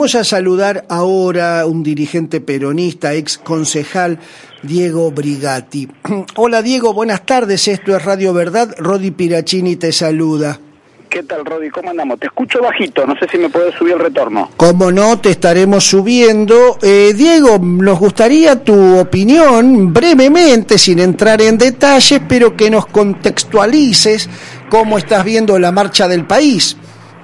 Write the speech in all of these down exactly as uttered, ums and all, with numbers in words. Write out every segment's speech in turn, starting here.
Vamos a saludar ahora a un dirigente peronista, ex concejal, Diego Brigatti. Hola Diego, buenas tardes, esto es Radio Verdad, Rodi Piracini te saluda. ¿Qué tal, Rodi? ¿Cómo andamos? Te escucho bajito, no sé si me puedes subir el retorno. Cómo no, te estaremos subiendo. Eh, Diego, nos gustaría tu opinión, brevemente, sin entrar en detalles, pero que nos contextualices cómo estás viendo la marcha del país.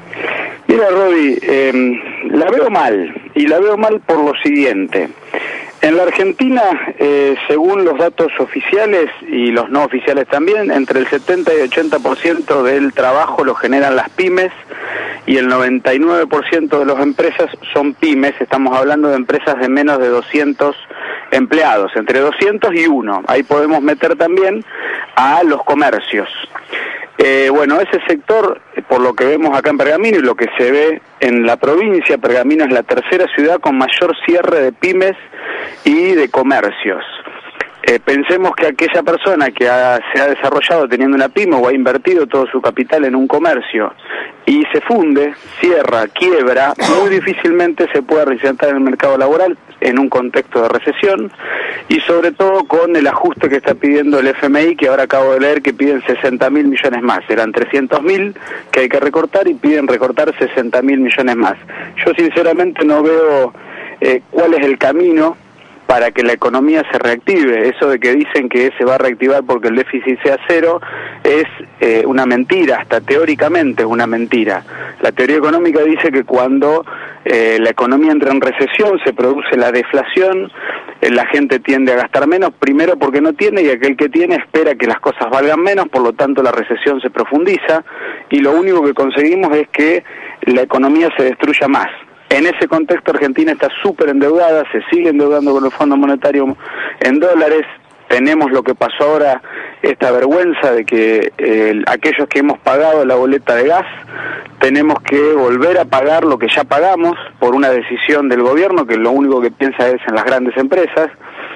Mira, Rodi, eh, la veo mal, y la veo mal por lo siguiente. En la Argentina, eh, según los datos oficiales y los no oficiales también, entre el setenta y ochenta por ciento del trabajo lo generan las pymes y el noventa y nueve por ciento de las empresas son pymes. Estamos hablando de empresas de menos de doscientos empleados, entre doscientos y uno. Ahí podemos meter también a los comercios. Eh, bueno, ese sector, por lo que vemos acá en Pergamino y lo que se ve en la provincia, Pergamino es la tercera ciudad con mayor cierre de pymes y de comercios. Eh, pensemos que aquella persona que ha, se ha desarrollado teniendo una pyme o ha invertido todo su capital en un comercio y se funde, cierra, quiebra, muy difícilmente se puede reinsertar en el mercado laboral en un contexto de recesión y sobre todo con el ajuste que está pidiendo el F M I, que ahora acabo de leer que piden sesenta mil millones más. Eran trescientos mil que hay que recortar y piden recortar sesenta mil millones más. Yo sinceramente no veo eh, cuál es el camino para que la economía se reactive. Eso de que dicen que se va a reactivar porque el déficit sea cero es eh, una mentira, hasta teóricamente es una mentira. La teoría económica dice que cuando eh, la economía entra en recesión se produce la deflación, eh, la gente tiende a gastar menos, primero porque no tiene y aquel que tiene espera que las cosas valgan menos, por lo tanto la recesión se profundiza y lo único que conseguimos es que la economía se destruya más. En ese contexto Argentina está súper endeudada, se sigue endeudando con el Fondo Monetario en dólares. Tenemos lo que pasó ahora, esta vergüenza de que eh, aquellos que hemos pagado la boleta de gas, tenemos que volver a pagar lo que ya pagamos por una decisión del gobierno que lo único que piensa es en las grandes empresas.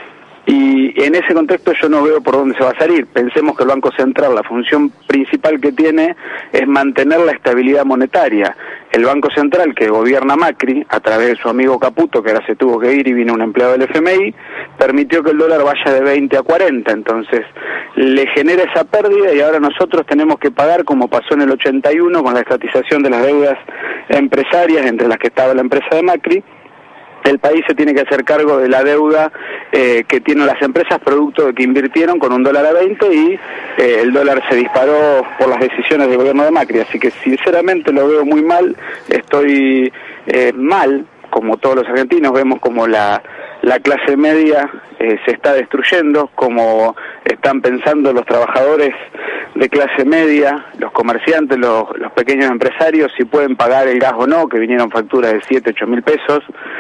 Y en ese contexto yo no veo por dónde se va a salir. Pensemos que el Banco Central, la función principal que tiene es mantener la estabilidad monetaria. El Banco Central que gobierna Macri, a través de su amigo Caputo, que ahora se tuvo que ir y vino un empleado del F M I, permitió que el dólar vaya de veinte a cuarenta. Entonces le genera esa pérdida y ahora nosotros tenemos que pagar, como pasó en el ochenta y uno con la estatización de las deudas empresarias, entre las que estaba la empresa de Macri. El país se tiene que hacer cargo de la deuda eh, que tienen las empresas producto de que invirtieron con un dólar a veinte y eh, el dólar se disparó por las decisiones del gobierno de Macri. Así que sinceramente lo veo muy mal, estoy eh, mal, como todos los argentinos, vemos como la, la clase media eh, se está destruyendo, como están pensando los trabajadores de clase media, los comerciantes, los, los pequeños empresarios, si pueden pagar el gas o no, que vinieron facturas de siete, ocho mil pesos,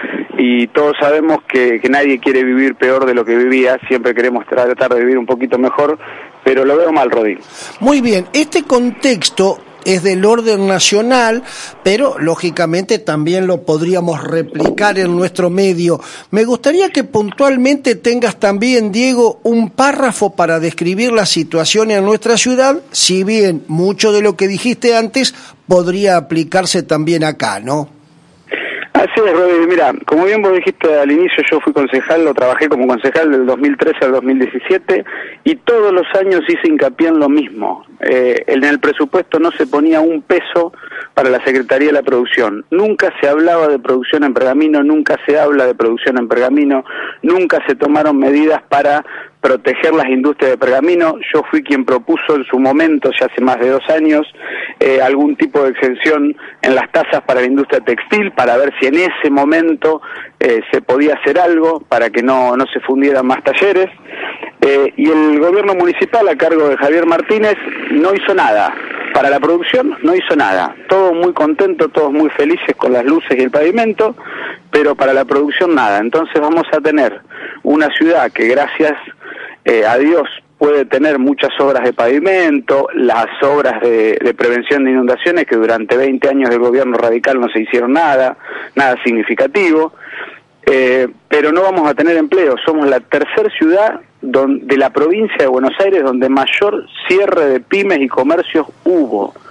y todos sabemos que, que nadie quiere vivir peor de lo que vivía, siempre queremos tratar de vivir un poquito mejor, pero lo veo mal, Rodín. Muy bien, este contexto es del orden nacional, pero lógicamente también lo podríamos replicar en nuestro medio. Me gustaría que puntualmente tengas también, Diego, un párrafo para describir la situación en nuestra ciudad, si bien mucho de lo que dijiste antes podría aplicarse también acá, ¿no? Así es, Rodri. Mira, como bien vos dijiste al inicio, yo fui concejal, lo trabajé como concejal del dos mil trece al dos mil diecisiete y todos los años hice hincapié en lo mismo. Eh, en el presupuesto no se ponía un peso para la Secretaría de la Producción. Nunca se hablaba de producción en Pergamino, nunca se habla de producción en Pergamino, nunca se tomaron medidas para proteger las industrias de Pergamino. Yo fui quien propuso en su momento, ya hace más de dos años, eh, algún tipo de exención en las tasas para la industria textil, para ver si en ese momento eh, se podía hacer algo para que no, no se fundieran más talleres. Eh, y el gobierno municipal, a cargo de Javier Martínez, no hizo nada. Para la producción no hizo nada. Todos muy contentos, todos muy felices con las luces y el pavimento, pero para la producción nada. Entonces vamos a tener una ciudad que gracias eh, a Dios puede tener muchas obras de pavimento, las obras de, de prevención de inundaciones que durante veinte años del gobierno radical no se hicieron nada, nada significativo, eh, pero no vamos a tener empleo. Somos la tercera ciudad don, de la provincia de Buenos Aires donde mayor cierre de pymes y comercios hubo.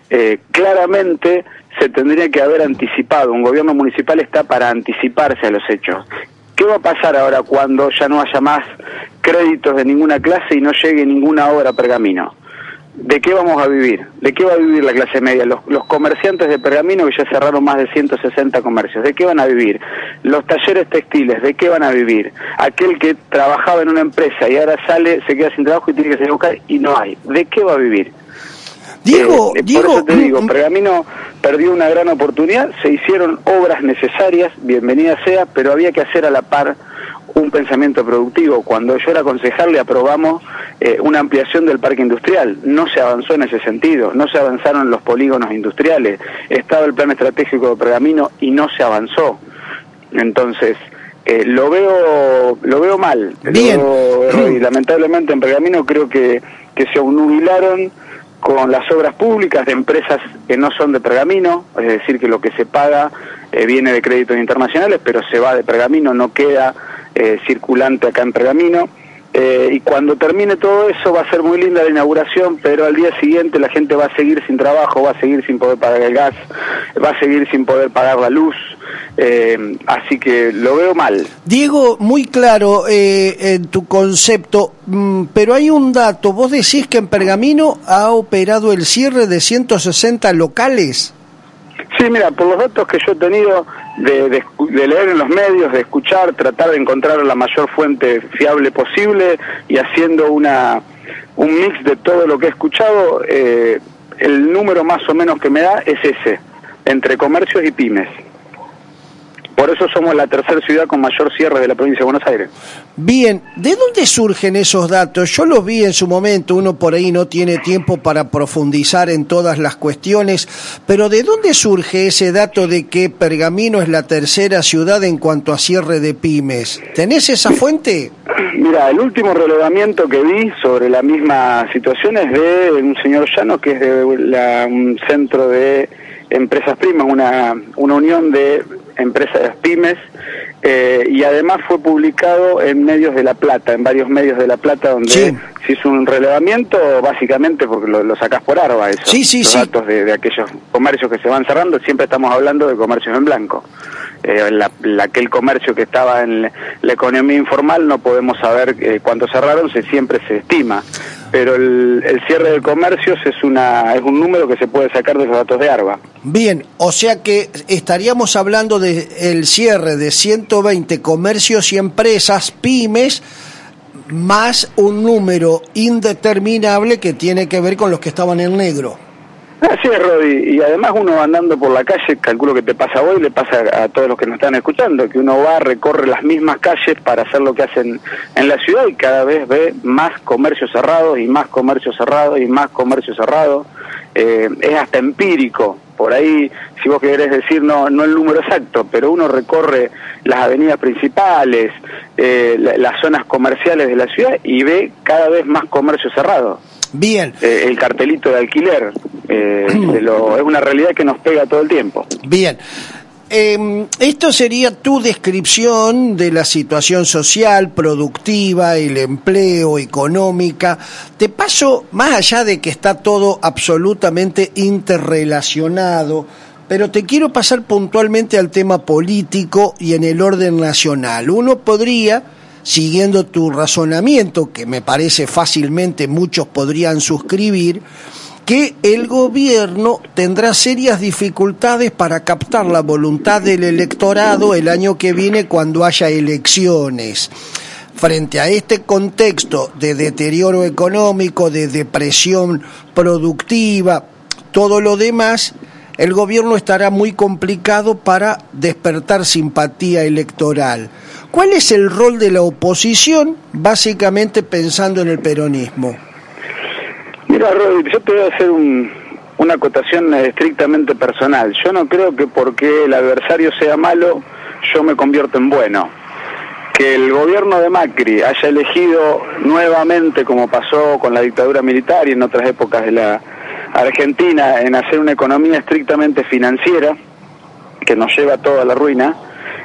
eh, claramente se tendría que haber anticipado. Un gobierno municipal está para anticiparse a los hechos. ¿Qué va a pasar ahora cuando ya no haya más créditos de ninguna clase y no llegue ninguna obra a Pergamino? ¿De qué vamos a vivir? ¿De qué va a vivir la clase media? Los, los comerciantes de Pergamino, que ya cerraron más de ciento sesenta comercios, ¿de qué van a vivir? Los talleres textiles, ¿de qué van a vivir? Aquel que trabajaba en una empresa y ahora sale, se queda sin trabajo y tiene que salir a buscar y no hay. ¿De qué va a vivir? Diego, eh, Diego, por eso te digo, Pergamino perdió una gran oportunidad, se hicieron obras necesarias, bienvenida sea, pero había que hacer a la par un pensamiento productivo. Cuando yo era concejal le aprobamos eh, una ampliación del parque industrial, no se avanzó en ese sentido, no se avanzaron los polígonos industriales, estaba el plan estratégico de Pergamino y no se avanzó. Entonces, eh, lo veo lo veo mal. Bien. Lo veo, y lamentablemente en Pergamino creo que, que se obnubilaron con las obras públicas de empresas que no son de Pergamino, es decir, que lo que se paga eh, viene de créditos internacionales, pero se va de Pergamino, no queda eh, circulante acá en Pergamino. Eh, y cuando termine todo eso va a ser muy linda la inauguración, pero al día siguiente la gente va a seguir sin trabajo, va a seguir sin poder pagar el gas, va a seguir sin poder pagar la luz, eh, así que lo veo mal. Diego, muy claro eh, en tu concepto, mm, pero hay un dato, vos decís que en Pergamino ha operado el cierre de ciento sesenta locales. Sí, mira, por los datos que yo he tenido de, de, de leer en los medios, de escuchar, tratar de encontrar la mayor fuente fiable posible y haciendo una un mix de todo lo que he escuchado, eh, el número más o menos que me da es ese, entre comercios y pymes. Por eso somos la tercera ciudad con mayor cierre de la provincia de Buenos Aires. Bien, ¿de dónde surgen esos datos? Yo los vi en su momento, uno por ahí no tiene tiempo para profundizar en todas las cuestiones, pero ¿de dónde surge ese dato de que Pergamino es la tercera ciudad en cuanto a cierre de pymes? ¿Tenés esa fuente? Mira, el último relevamiento que vi sobre la misma situación es de un señor Llano, que es de la, un centro de empresas primas, una, una unión de empresas pymes, eh, y además fue publicado en medios de La Plata, en varios medios de La Plata, donde sí. se hizo un relevamiento, básicamente porque lo, lo sacás por arba eso, sí, sí, los sí. datos de, de aquellos comercios que se van cerrando. Siempre estamos hablando de comercios en blanco. Eh, la, la, aquel comercio que estaba en la economía informal no podemos saber eh, cuánto cerraron, se siempre se estima, pero el, el cierre de comercios es una es un número que se puede sacar de los datos de ARBA. Bien, o sea que estaríamos hablando de el cierre de ciento veinte comercios y empresas, pymes, más un número indeterminable que tiene que ver con los que estaban en negro. Así es, Rodi, y además uno andando por la calle, calculo que te pasa a vos y le pasa a todos los que nos están escuchando, que uno va, recorre las mismas calles para hacer lo que hacen en la ciudad y cada vez ve más comercios cerrados y más comercios cerrados y más comercios cerrados. Eh, es hasta empírico, por ahí, si vos querés decir, no no el número exacto, pero uno recorre las avenidas principales, eh, la, las zonas comerciales de la ciudad y ve cada vez más comercios cerrados. Bien. Eh, el cartelito de alquiler, eh, de lo, es una realidad que nos pega todo el tiempo. Bien. Eh, esto sería tu descripción de la situación social, productiva, el empleo, económica. Te paso, más allá de que está todo absolutamente interrelacionado, pero te quiero pasar puntualmente al tema político y en el orden nacional. Uno podría, siguiendo tu razonamiento, que me parece fácilmente muchos podrían suscribir, que el gobierno tendrá serias dificultades para captar la voluntad del electorado el año que viene cuando haya elecciones. Frente a este contexto de deterioro económico, de depresión productiva, todo lo demás, el gobierno estará muy complicado para despertar simpatía electoral. ¿Cuál es el rol de la oposición, básicamente pensando en el peronismo? Mira, Rodi, yo te voy a hacer un, una acotación estrictamente personal. Yo no creo que porque el adversario sea malo, yo me convierto en bueno. Que el gobierno de Macri haya elegido nuevamente, como pasó con la dictadura militar y en otras épocas de la Argentina, en hacer una economía estrictamente financiera, que nos lleva a toda la ruina,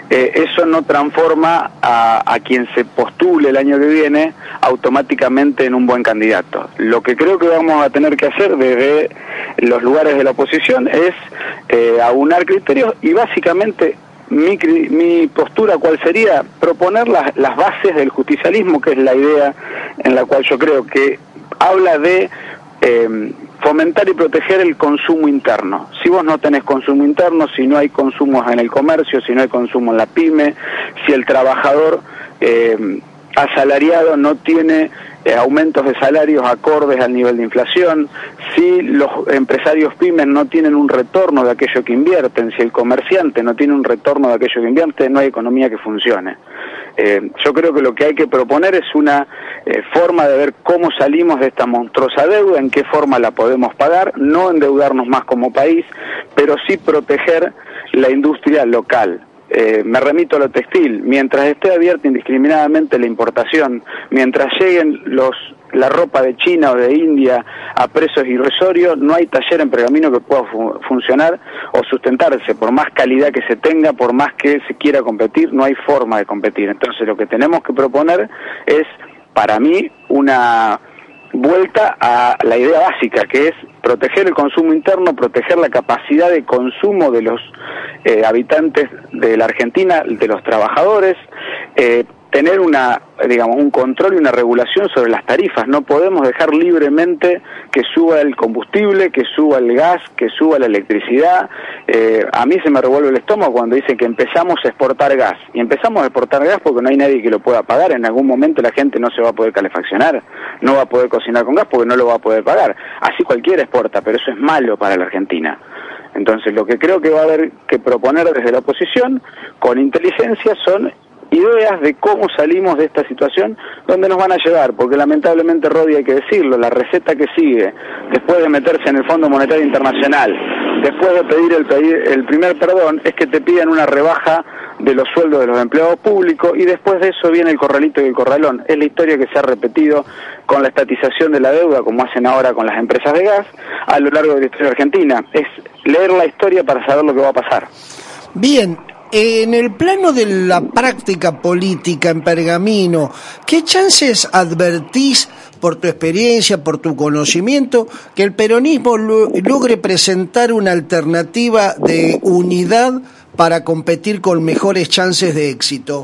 eh, eso no transforma a, a quien se postule el año que viene automáticamente en un buen candidato. Lo que creo que vamos a tener que hacer desde los lugares de la oposición es eh, aunar criterios y básicamente mi, mi postura cuál sería proponer las, las bases del justicialismo, que es la idea en la cual yo creo que habla de eh, fomentar y proteger el consumo interno. Si vos no tenés consumo interno, si no hay consumos en el comercio, si no hay consumo en la pyme, si el trabajador eh, asalariado no tiene eh, aumentos de salarios acordes al nivel de inflación, si los empresarios pymes no tienen un retorno de aquello que invierten, si el comerciante no tiene un retorno de aquello que invierte, no hay economía que funcione. Eh, yo creo que lo que hay que proponer es una eh, forma de ver cómo salimos de esta monstruosa deuda, en qué forma la podemos pagar, no endeudarnos más como país, pero sí proteger la industria local. Eh, me remito a lo textil, mientras esté abierta indiscriminadamente la importación, mientras lleguen los la ropa de China o de India a precios irrisorios, no hay taller en Pergamino que pueda fu funcionar o sustentarse, por más calidad que se tenga, por más que se quiera competir, no hay forma de competir. Entonces lo que tenemos que proponer es, para mí, una vuelta a la idea básica, que es proteger el consumo interno, proteger la capacidad de consumo de los eh, habitantes de la Argentina, de los trabajadores, eh, tener una, digamos, un control y una regulación sobre las tarifas. No podemos dejar libremente que suba el combustible, que suba el gas, que suba la electricidad. Eh, a mí se me revuelve el estómago cuando dicen que empezamos a exportar gas. Y empezamos a exportar gas porque no hay nadie que lo pueda pagar. En algún momento la gente no se va a poder calefaccionar, no va a poder cocinar con gas porque no lo va a poder pagar. Así cualquiera exporta, pero eso es malo para la Argentina. Entonces lo que creo que va a haber que proponer desde la oposición, con inteligencia, son ideas de cómo salimos de esta situación, dónde nos van a llevar, porque lamentablemente, Rodi, hay que decirlo, la receta que sigue, después de meterse en el Fondo Monetario Internacional, después de pedir el, pedir el primer perdón, es que te pidan una rebaja de los sueldos de los empleados públicos, y después de eso viene el corralito y el corralón. Es la historia que se ha repetido con la estatización de la deuda, como hacen ahora con las empresas de gas, a lo largo de la historia argentina. Es leer la historia para saber lo que va a pasar. Bien. En el plano de la práctica política en Pergamino, ¿qué chances advertís, por tu experiencia, por tu conocimiento, que el peronismo lo, logre presentar una alternativa de unidad para competir con mejores chances de éxito?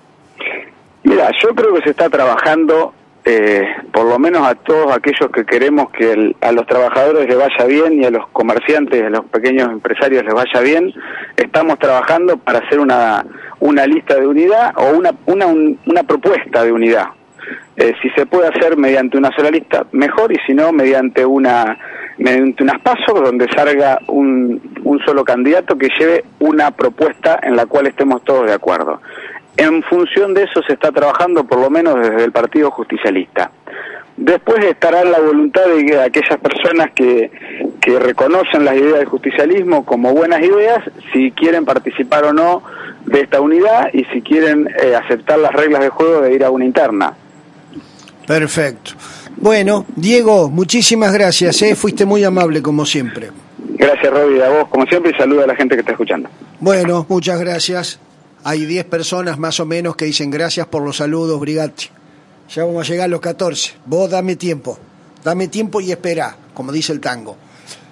Mira, yo creo que se está trabajando, eh, por lo menos a todos aquellos que queremos que el, a los trabajadores les vaya bien y a los comerciantes, a los pequeños empresarios les vaya bien. Estamos trabajando para hacer una una lista de unidad o una una un, una propuesta de unidad. Eh, si se puede hacer mediante una sola lista, mejor, y si no, mediante una mediante unas pasos donde salga un, un solo candidato que lleve una propuesta en la cual estemos todos de acuerdo. En función de eso se está trabajando, por lo menos desde el Partido Justicialista. Después estará la voluntad de aquellas personas que, que reconocen las ideas del justicialismo como buenas ideas, si quieren participar o no de esta unidad y si quieren eh, aceptar las reglas de juego de ir a una interna. Perfecto. Bueno, Diego, muchísimas gracias, ¿eh? Fuiste muy amable como siempre. Gracias, Robbie, a vos como siempre, y saludo a la gente que está escuchando. Bueno, muchas gracias. Hay diez personas más o menos que dicen gracias por los saludos, Brigatti. Ya vamos a llegar a los catorce. Vos dame tiempo, dame tiempo y espera, como dice el tango.